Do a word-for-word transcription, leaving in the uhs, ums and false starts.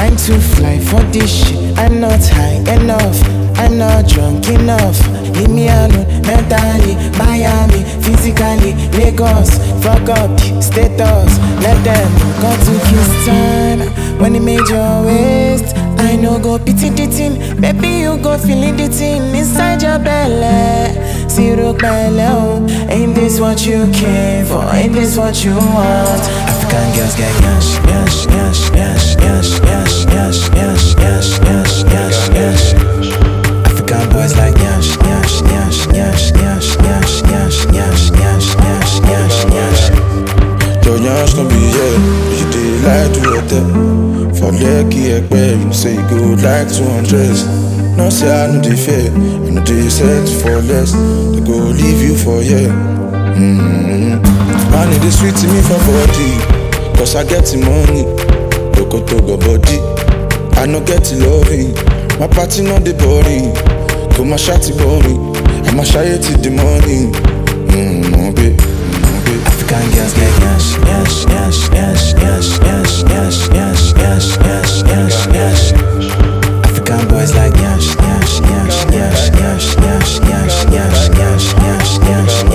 I'm too fly for this shit. I'm not high enough. I'm not drunk enough. Leave me alone mentally, Miami, physically, Lagos. Fuck up, status. Let them go to kiss time. When he made your waist, I know go pity the thing. Baby, you go feeling the thing inside your belly. Zero belly, ain't this what you came for? Ain't this what you want? African girls get yash, yash, yash, yash, yash, yash, yash, yash, yash, yash, yash, yash. African boys like yash, yash, yash, yash, yash, yash, yash, yash, yash, yash, yash, yash. Your yash can be here, you did like to let them. For lucky ekpe, you say you go like two hundred. No say I know they fair, I know they set for less. They go leave you for yeah. Mm-hmm. Man, it is sweet to me for body, cause I get the money. Toko togo body, I no get the loving. My party not the body, go my shawty body, I'ma shy it till the morning. Mm-hmm, babe, mm-hmm, African girls get yash, yash, yash, yash, yash, yash, yash, yash, yash, yash, yash, yash. African boys like yash, yash, yash, yash, yash, yash, yash, yash, yash, yash, yash, yash.